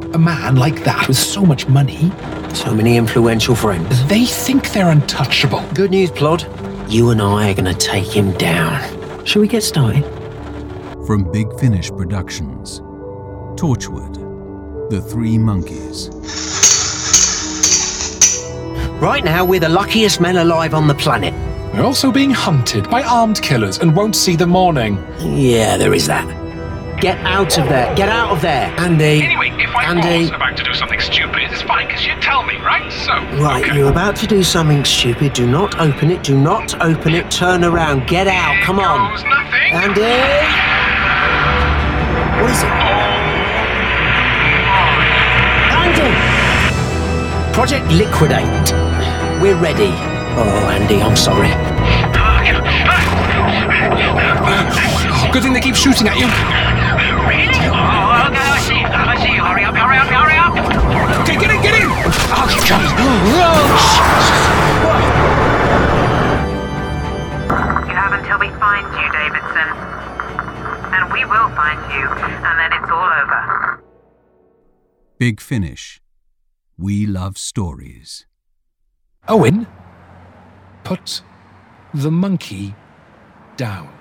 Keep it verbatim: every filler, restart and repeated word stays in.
A man like that with so much money. So many influential friends. They think they're untouchable. Good news, Plod. You and I are going to take him down. Shall we get started? From Big Finish Productions, Torchwood, The Three Monkeys. Right now, we're the luckiest men alive on the planet. We're also being hunted by armed killers and won't see the morning. Yeah, there is that. Get out of there. Get out of there. Andy. Anyway, if I Andy. was about to do something stupid, it's fine, because you tell me, right? So, Right, okay. you're about to do something stupid. Do not open it. Do not open it. Turn around. Get out. Here Come on. goes nothing. Andy. What is it? Andy. Project Liquidate. We're ready. Oh, Andy, I'm sorry. Oh, good thing they keep shooting at you. Really? Oh, okay, I see. I see. Hurry up, hurry up, hurry up. Okay, get in, get in. Oh, You have until we find you, Davidson. And we will find you, and then it's all over. Big Finish. We love stories. Owen, put the monkey down.